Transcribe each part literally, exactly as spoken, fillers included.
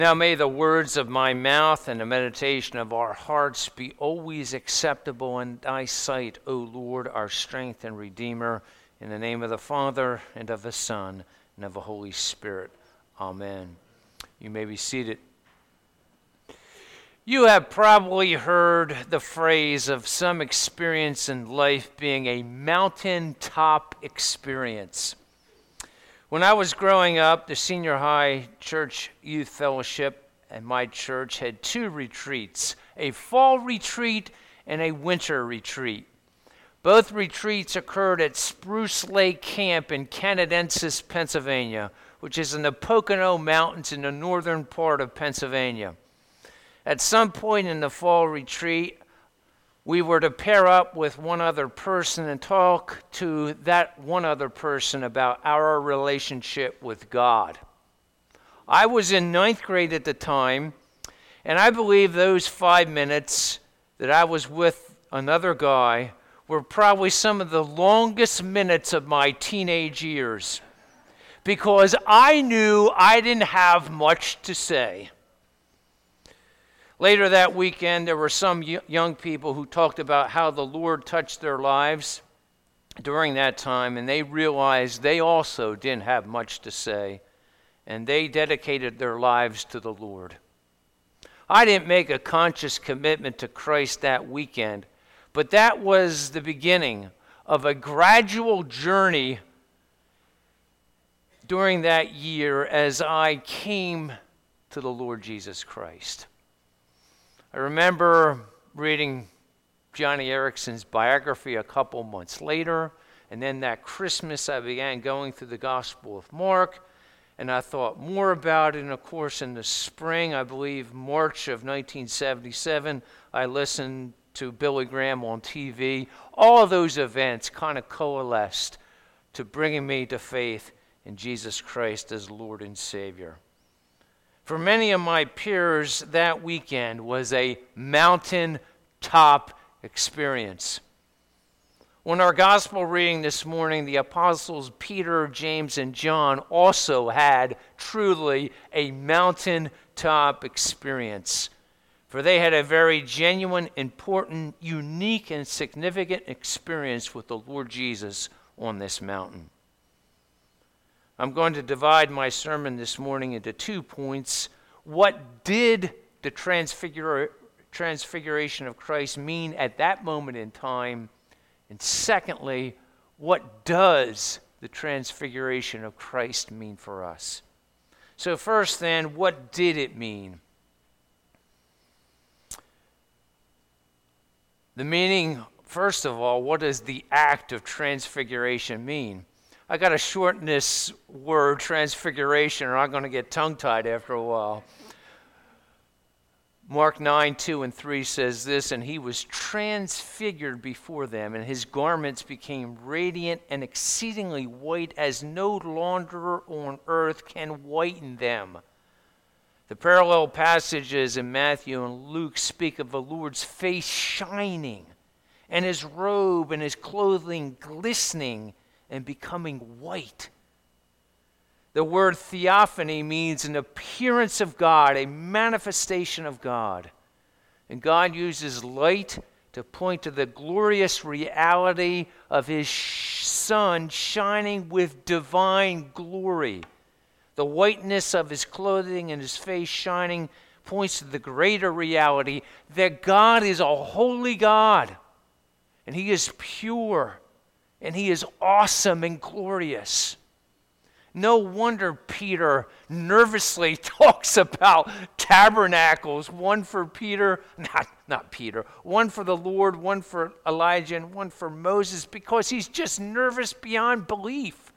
Now may the words of my mouth and the meditation of our hearts be always acceptable in thy sight, O Lord, our strength and Redeemer, in the name of the Father, and of the Son, and of the Holy Spirit. Amen. You may be seated. You have probably heard the phrase of some experience in life being a mountaintop experience. When I was growing up, the Senior High Church Youth Fellowship and my church had two retreats, a fall retreat and a winter retreat. Both retreats occurred at Spruce Lake Camp in Canadensis, Pennsylvania, which is in the Pocono Mountains in the northern part of Pennsylvania. At some point in the fall retreat, we were to pair up with one other person and talk to that one other person about our relationship with God. I was in ninth grade at the time, and I believe those five minutes that I was with another guy were probably some of the longest minutes of my teenage years, because I knew I didn't have much to say. Later that weekend, there were some young people who talked about how the Lord touched their lives during that time, and they realized they also didn't have much to say, and they dedicated their lives to the Lord. I didn't make a conscious commitment to Christ that weekend, but that was the beginning of a gradual journey during that year as I came to the Lord Jesus Christ. I remember reading Johnny Erickson's biography a couple months later, and then that Christmas I began going through the Gospel of Mark, and I thought more about it, and of course in the spring, I believe March of nineteen seventy-seven, I listened to Billy Graham on T V. All of those events kind of coalesced to bringing me to faith in Jesus Christ as Lord and Savior. For many of my peers, that weekend was a mountaintop experience. On our gospel reading this morning, the apostles Peter, James, and John also had truly a mountaintop experience, for they had a very genuine, important, unique, and significant experience with the Lord Jesus on this mountain. I'm going to divide my sermon this morning into two points. What did the transfigura- transfiguration of Christ mean at that moment in time? And secondly, what does the transfiguration of Christ mean for us? So first then, what did it mean? The meaning, first of all, what does the act of transfiguration mean? I got to shorten this word, transfiguration, or I'm going to get tongue-tied after a while. Mark nine, two and three says this, and he was transfigured before them, and his garments became radiant and exceedingly white, as no launderer on earth can whiten them. The parallel passages in Matthew and Luke speak of the Lord's face shining, and his robe and his clothing glistening and becoming white. The word theophany means an appearance of God, a manifestation of God. And God uses light to point to the glorious reality of his Son shining with divine glory. The whiteness of his clothing and his face shining points to the greater reality that God is a holy God, and he is pure, and he is awesome and glorious. No wonder Peter nervously talks about tabernacles, one for Peter, not, not Peter, one for the Lord, one for Elijah, and one for Moses, because he's just nervous beyond belief.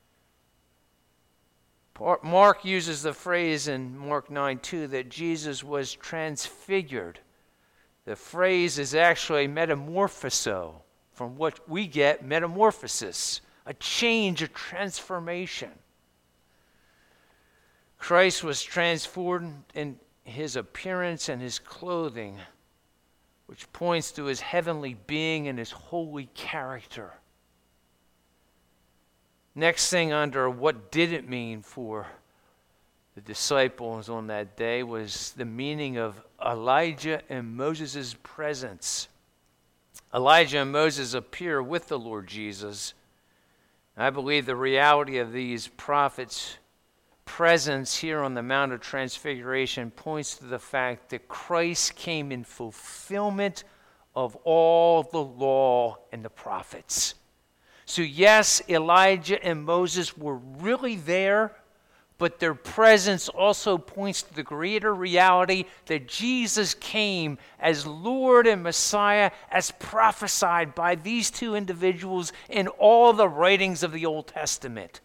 Mark uses the phrase in Mark nine two that Jesus was transfigured. The phrase is actually metamorphoso, from what we get metamorphosis, a change, a transformation. Christ was transformed in his appearance and his clothing, which points to his heavenly being and his holy character. Next thing under what did it mean for the disciples on that day was the meaning of Elijah and Moses' presence. Elijah and Moses appear with the Lord Jesus. I believe the reality of these prophets' presence here on the Mount of Transfiguration points to the fact that Christ came in fulfillment of all the law and the prophets. So yes, Elijah and Moses were really there, but their presence also points to the greater reality that Jesus came as Lord and Messiah, as prophesied by these two individuals in all the writings of the Old Testament.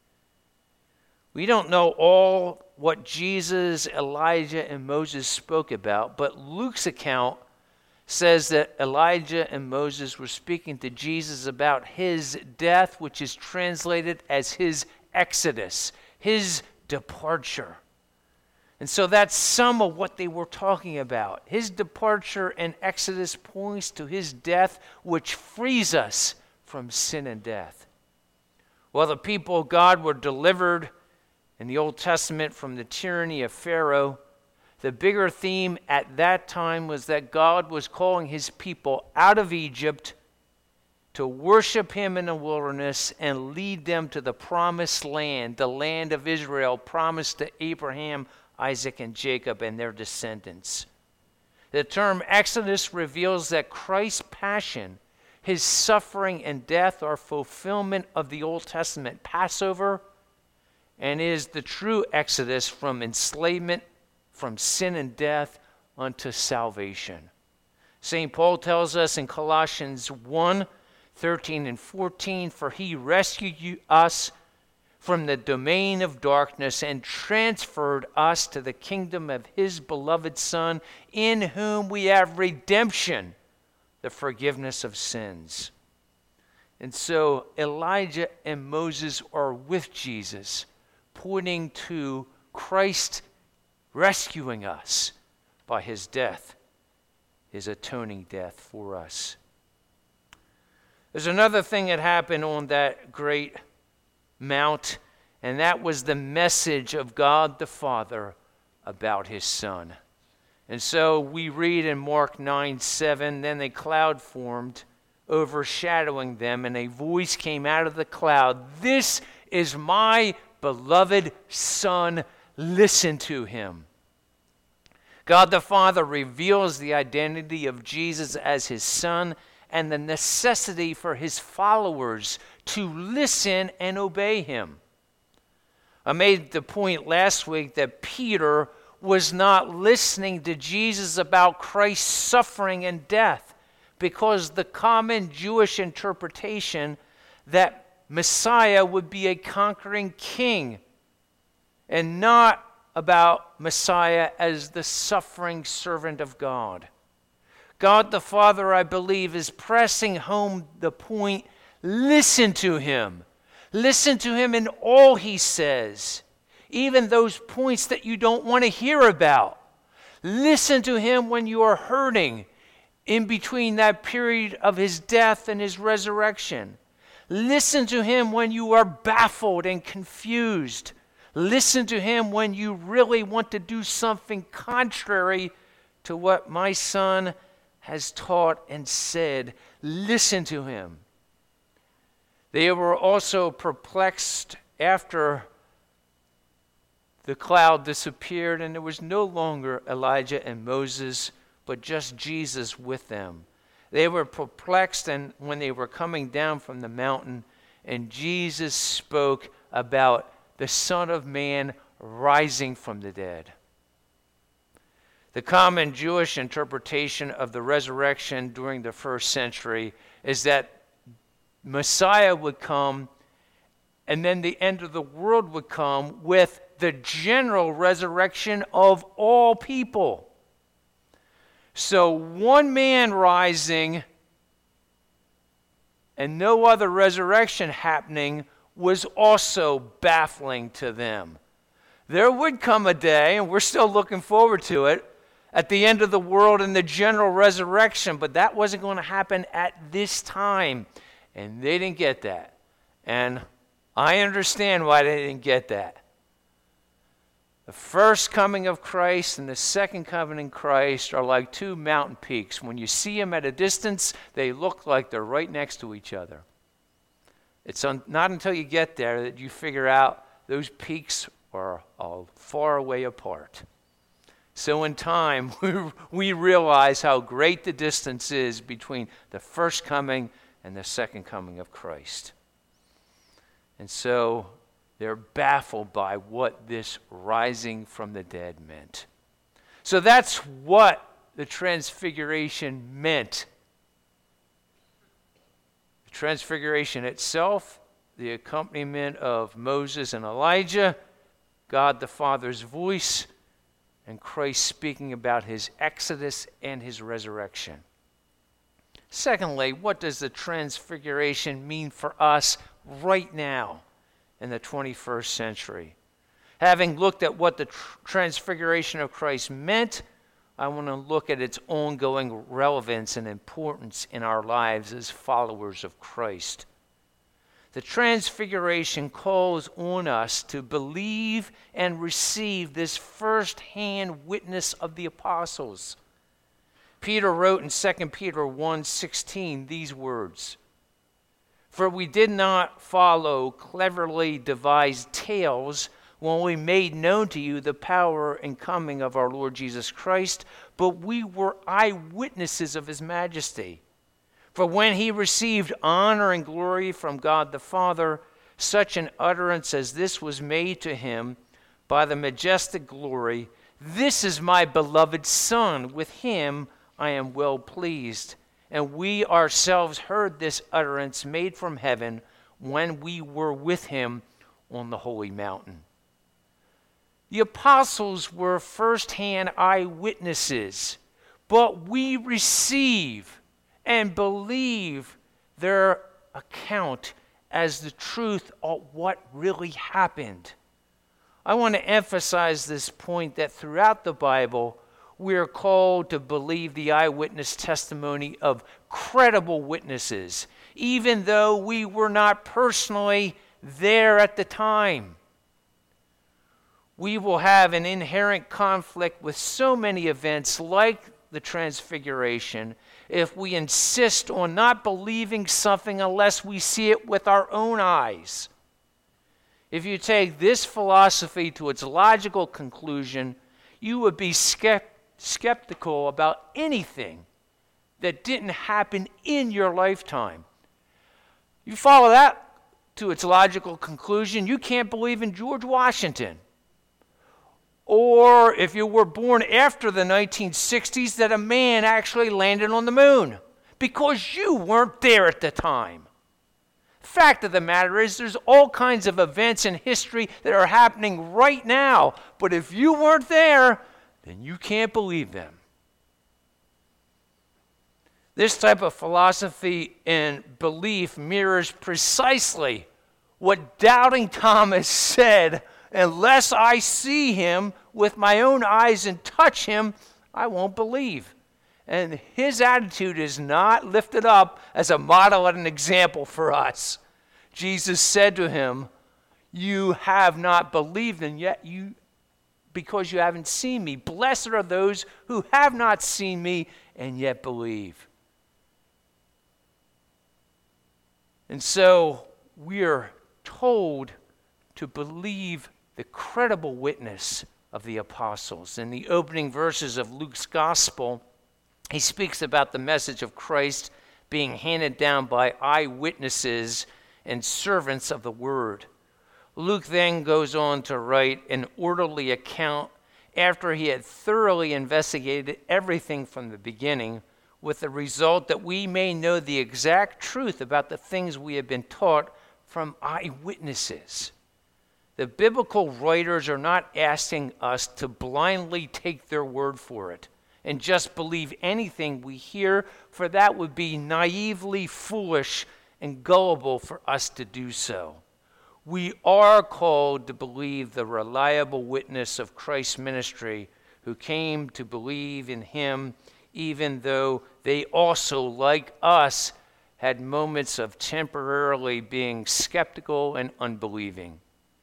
We don't know all what Jesus, Elijah, and Moses spoke about, but Luke's account says that Elijah and Moses were speaking to Jesus about his death, which is translated as his exodus, his departure. And so that's some of what they were talking about. His departure and exodus points to his death, which frees us from sin and death. While the people of God were delivered in the Old Testament from the tyranny of Pharaoh, the bigger theme at that time was that God was calling his people out of Egypt to worship him in the wilderness and lead them to the promised land, the land of Israel promised to Abraham, Isaac, and Jacob and their descendants. The term Exodus reveals that Christ's passion, his suffering and death are fulfillment of the Old Testament Passover and is the true exodus from enslavement, from sin and death unto salvation. Saint Paul tells us in Colossians one, thirteen and fourteen, for he rescued you, us from the domain of darkness and transferred us to the kingdom of his beloved Son, in whom we have redemption, the forgiveness of sins. And so Elijah and Moses are with Jesus, pointing to Christ rescuing us by his death, his atoning death for us. There's another thing that happened on that great mount, and that was the message of God the Father about his Son. And so we read in Mark nine seven, then a cloud formed, overshadowing them, and a voice came out of the cloud, "This is my beloved Son, listen to him." God the Father reveals the identity of Jesus as his Son and the necessity for his followers to listen and obey him. I made the point last week that Peter was not listening to Jesus about Christ's suffering and death because the common Jewish interpretation that Messiah would be a conquering king and not about Messiah as the suffering servant of God. God the Father, I believe, is pressing home the point, listen to him. Listen to him in all he says, even those points that you don't want to hear about. Listen to him when you are hurting in between that period of his death and his resurrection. Listen to him when you are baffled and confused. Listen to him when you really want to do something contrary to what my Son has taught and said. Listen to him. They were also perplexed after the cloud disappeared and there was no longer Elijah and Moses, but just Jesus with them. They were perplexed, and when they were coming down from the mountain, and Jesus spoke about the Son of Man rising from the dead. The common Jewish interpretation of the resurrection during the first century is that Messiah would come and then the end of the world would come with the general resurrection of all people. So one man rising and no other resurrection happening was also baffling to them. There would come a day, and we're still looking forward to it, at the end of the world and the general resurrection, but that wasn't going to happen at this time, and they didn't get that. And I understand why they didn't get that. The first coming of Christ and the second coming of Christ are like two mountain peaks. When you see them at a distance, they look like they're right next to each other. It's un- not until you get there that you figure out those peaks are all far away apart. So in time, we, we realize how great the distance is between the first coming and the second coming of Christ. And so they're baffled by what this rising from the dead meant. So that's what the transfiguration meant. The transfiguration itself, the accompaniment of Moses and Elijah, God the Father's voice, and Christ speaking about his exodus and his resurrection. Secondly, what does the transfiguration mean for us right now in the twenty-first century? Having looked at what the tr- transfiguration of Christ meant, I want to look at its ongoing relevance and importance in our lives as followers of Christ. The transfiguration calls on us to believe and receive this first-hand witness of the apostles. Peter wrote in Second Peter one sixteen these words, "For we did not follow cleverly devised tales when we made known to you the power and coming of our Lord Jesus Christ, but we were eyewitnesses of his majesty. For when he received honor and glory from God the Father, such an utterance as this was made to him by the majestic glory, 'This is my beloved Son, with him I am well pleased.' And we ourselves heard this utterance made from heaven when we were with him on the holy mountain." The apostles were first-hand eyewitnesses, but we receive and believe their account as the truth of what really happened. I want to emphasize this point that throughout the Bible, we are called to believe the eyewitness testimony of credible witnesses, even though we were not personally there at the time. We will have an inherent conflict with so many events like the Transfiguration if we insist on not believing something unless we see it with our own eyes. If you take this philosophy to its logical conclusion, you would be skept- skeptical about anything that didn't happen in your lifetime. You follow that to its logical conclusion, you can't believe in George Washington. Or if you were born after the nineteen sixties, that a man actually landed on the moon, because you weren't there at the time. Fact of the matter is, there's all kinds of events in history that are happening right now, but if you weren't there, then you can't believe them. This type of philosophy and belief mirrors precisely what doubting Thomas said: "Unless I see him with my own eyes and touch him, I won't believe." And his attitude is not lifted up as a model and an example for us. Jesus said to him, "You have not believed, and yet you, because you haven't seen me. Blessed are those who have not seen me and yet believe." And so we are told to believe the credible witness of the apostles. In the opening verses of Luke's gospel, he speaks about the message of Christ being handed down by eyewitnesses and servants of the word. Luke then goes on to write an orderly account after he had thoroughly investigated everything from the beginning, with the result that we may know the exact truth about the things we have been taught from eyewitnesses. The biblical writers are not asking us to blindly take their word for it and just believe anything we hear, for that would be naively foolish and gullible for us to do so. We are called to believe the reliable witness of Christ's ministry, who came to believe in him, even though they also, like us, had moments of temporarily being skeptical and unbelieving.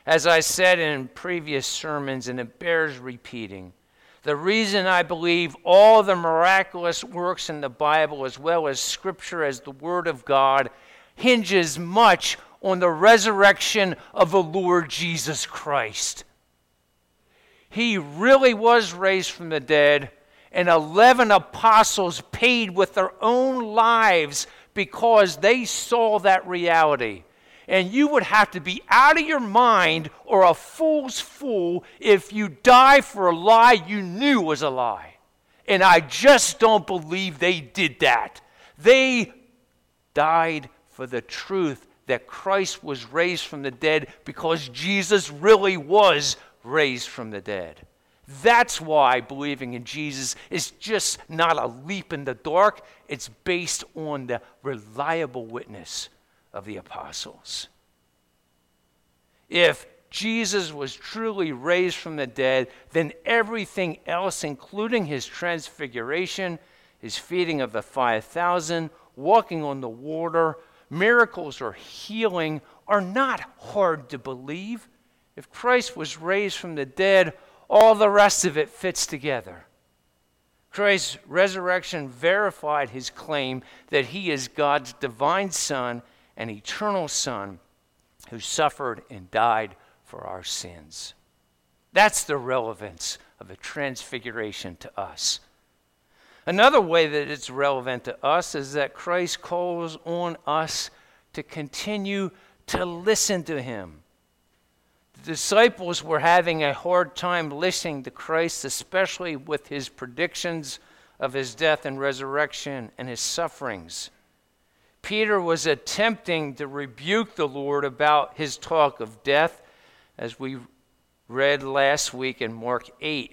As I said in previous sermons, and it bears repeating, the reason I believe all the miraculous works in the Bible, as well as Scripture as the Word of God, hinges much on the resurrection of the Lord Jesus Christ. He really was raised from the dead, and eleven apostles paid with their own lives because they saw that reality. And you would have to be out of your mind or a fool's fool if you die for a lie you knew was a lie. And I just don't believe they did that. They died for the truth that Christ was raised from the dead because Jesus really was raised from the dead. That's why believing in Jesus is just not a leap in the dark. It's based on the reliable witness of the apostles. If Jesus was truly raised from the dead, then everything else, including his transfiguration, his feeding of the five thousand, walking on the water, miracles or healing, are not hard to believe. If Christ was raised from the dead, all the rest of it fits together. Christ's resurrection verified his claim that he is God's divine Son and eternal Son who suffered and died for our sins. That's the relevance of the transfiguration to us. Another way that it's relevant to us is that Christ calls on us to continue to listen to him. The disciples were having a hard time listening to Christ, especially with his predictions of his death and resurrection and his sufferings. Peter was attempting to rebuke the Lord about his talk of death, as we read last week in Mark eight.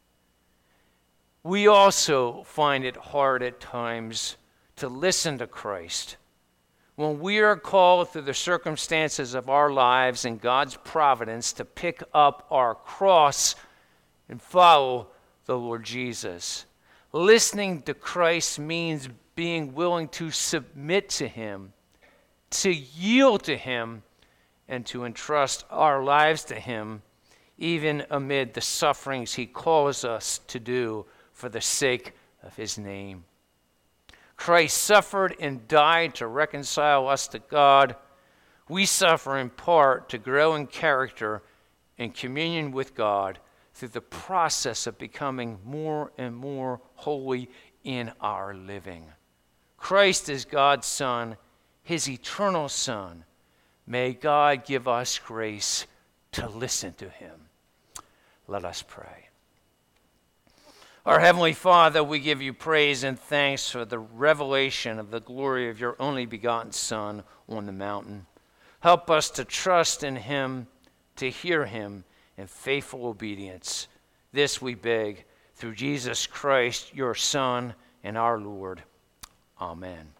We also find it hard at times to listen to Christ. When we are called through the circumstances of our lives and God's providence to pick up our cross and follow the Lord Jesus. Listening to Christ means being willing to submit to him, to yield to him, and to entrust our lives to him, even amid the sufferings he calls us to do for the sake of his name. Christ suffered and died to reconcile us to God. We suffer in part to grow in character and communion with God through the process of becoming more and more holy in our living. Christ is God's Son, his eternal Son. May God give us grace to listen to him. Let us pray. Our Heavenly Father, we give you praise and thanks for the revelation of the glory of your only begotten Son on the mountain. Help us to trust in him, to hear him in faithful obedience. This we beg through Jesus Christ, your Son and our Lord. Amen.